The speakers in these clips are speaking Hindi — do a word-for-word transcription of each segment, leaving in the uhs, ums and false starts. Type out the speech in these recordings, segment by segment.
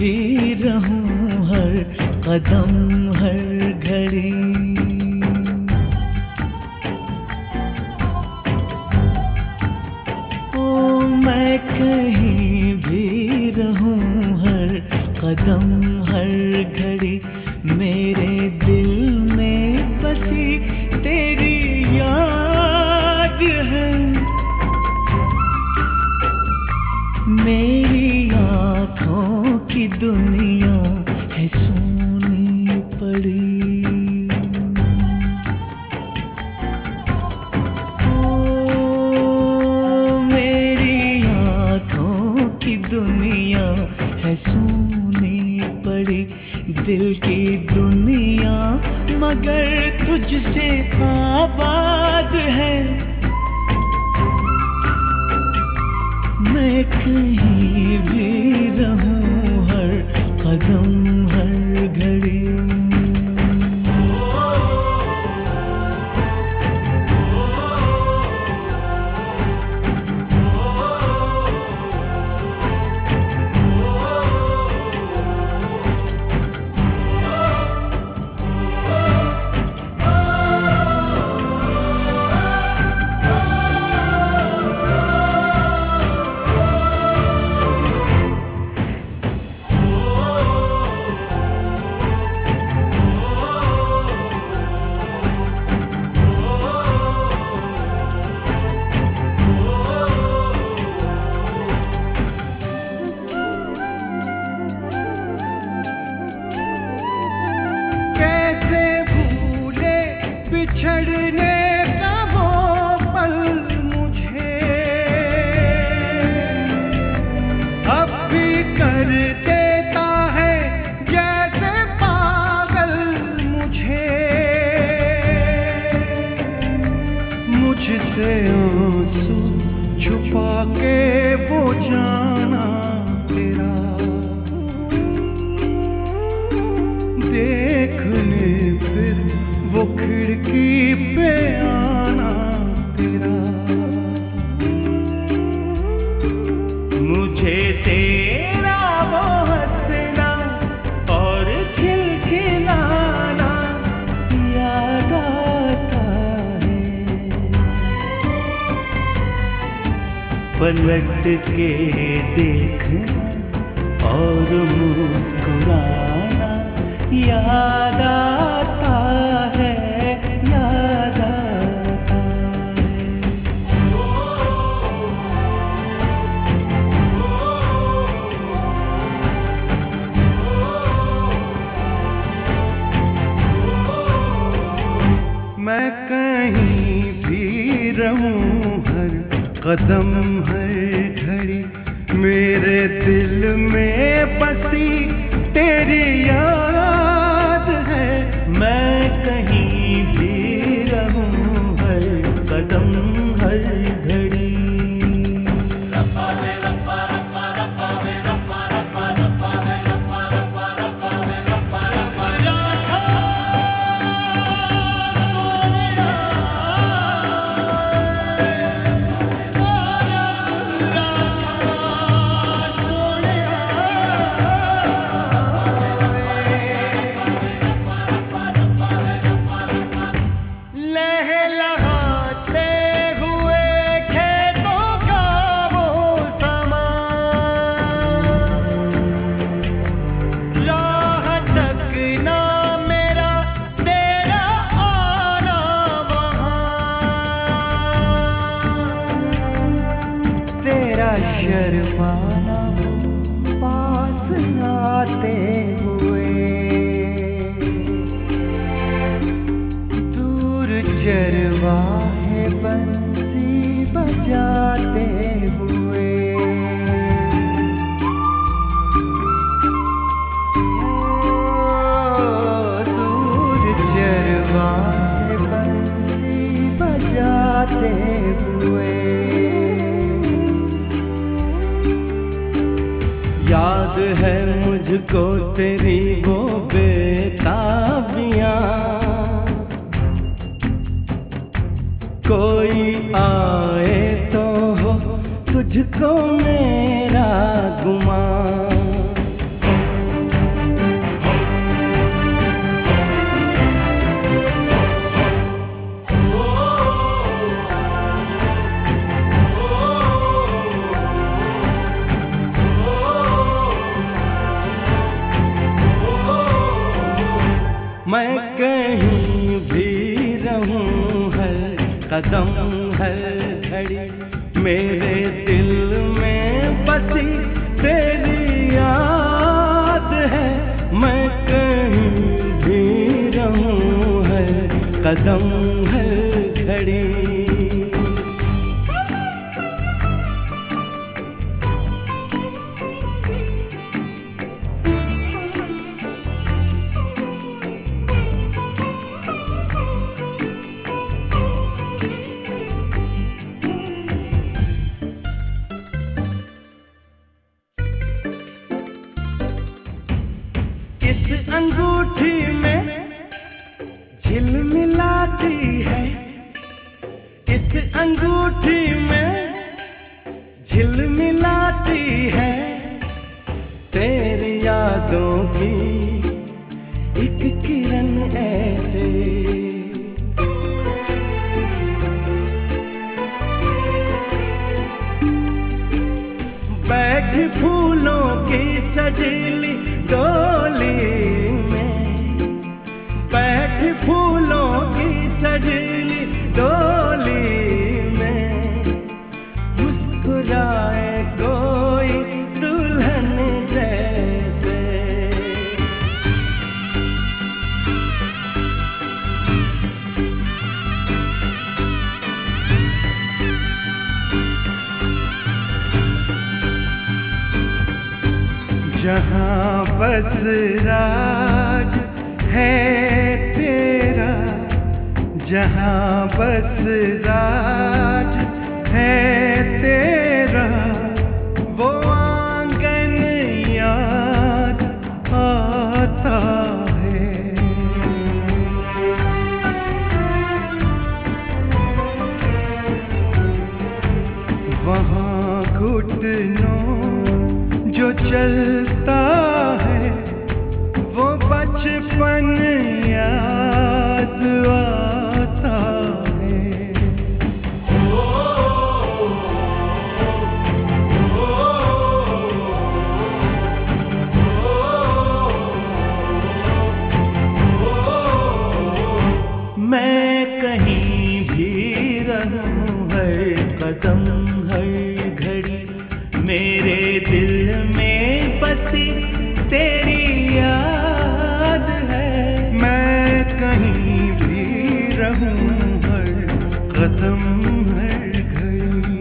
भी रहूं हर कदम हर घड़ी। ओ मैं कहीं भी रहूं हर कदम हर घड़ी, मेरे दिल में बसी तेरी याद है। मेरी आँखों की दुनिया है सोनी पड़ी। ओ मेरी आँखों की दुनिया है सोनी पड़ी, दिल की दुनिया मगर तुझसे आबाद है। मैं कहीं भी रहूं हर कदम हर घड़ी। बिछड़ने का वो पल मुझे अब भी कर देता है जैसे पागल मुझे। मुझसे आंसू छुपा के वो जाना तेरा, देखने फिर वो खिड़की पे आना तेरा। मुझे तेरा वो हंसना और खिलखिलाना याद आता है। पलट के देखना और मुस्कुराना याद आता है, याद आता है। मैं कहीं भी रहूं हर कदम हर घड़ी, मेरे दिल में बसी तेरी याद है। मैं कहीं भी रहूं हर कदम हर घड़ी। शर्माना पास आते हुए, दूर चरवाहे बंसी बजाते हुए। ओ, दूर चरवाहे बंसी बजाते हुए। याद है मुझको तेरी वो बेताबियां, कोई आए तो हो तुझको मेरा गुमान। कदम हर घड़ी मेरे दिल में बसी तेरी याद है। मैं कहीं भी रहूं हर कदम हर घड़ी। इस अंगूठी में झिलमिलाती है, इस अंगूठी में झिलमिलाती है तेरी यादों की एक किरण ऐसे। बैठ फूलों की सजीली डोली में, बैठ फूलों की सजीली डोली में, मुस्कुराए कोई दुल्हन जैसे। जहाँ बस राज है तेरा, जहाँ बस राज है तेरा, वो आंगन याद आता है। वहाँ घुटनों जो चलता है वो बचपन याद आता है। मैं कहीं भी रहूं हर कदम हर घड़ी मेरे दिल में बसी तेरी याद है। मैं कहीं भी रहूं हर कदम हर घड़ी।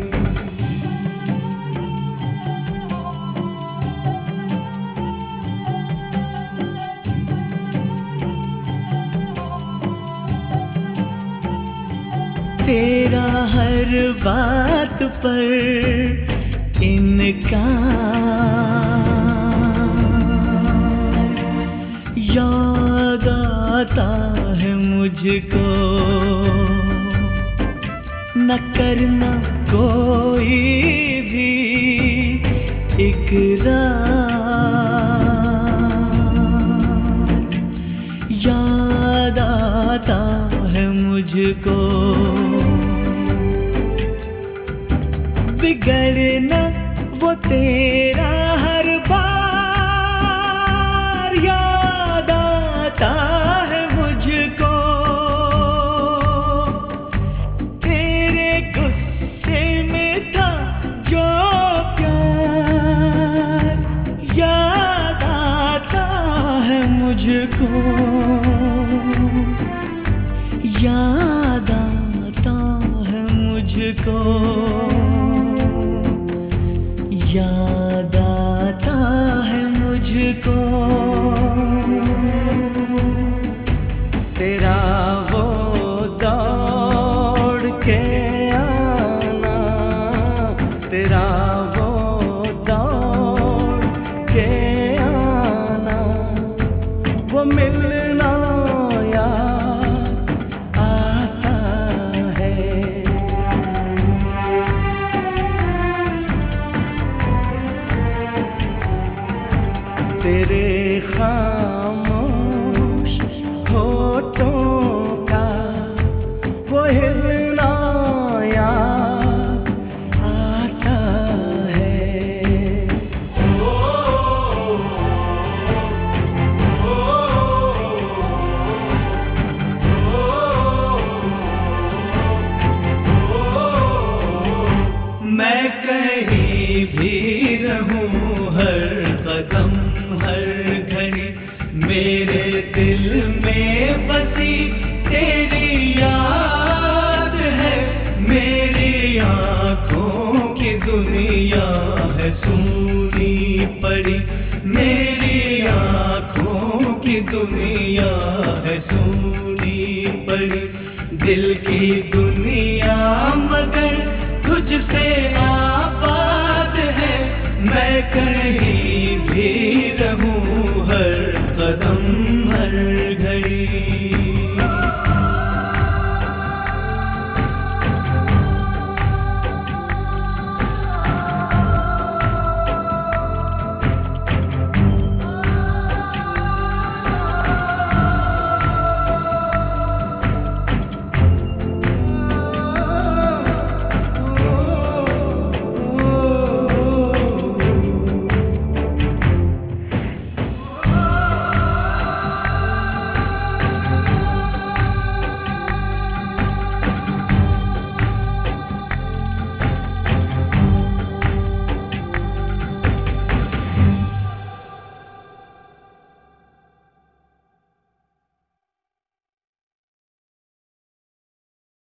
तेरा हर बात पर इनकार, याद आता है मुझको, न करना कोई भी इकरार। याद आता है मुझको, बिगड़ना वो तेरा हर बार। याद आता है मुझको तेरे गुस्से में था जो प्यार। याद आता है मुझको, याद आता है मुझको, याद आता है मुझको। तेरा वो दौड़ के आना, तेरा वो दौड़ के आना, वो मिलना याद आता है। तेरे खामोश होठों का वो हिलना याद आता है। मेरे दिल में बसी तेरी याद है, मेरी आँखों की दुनिया है सूनी पड़ी, मेरी आँखों की दुनिया है सूनी पड़ी। दिल की दुनिया मगर तुझसे आबाद है, मैं कहीं भी रहूं हर कदम हर घड़ी।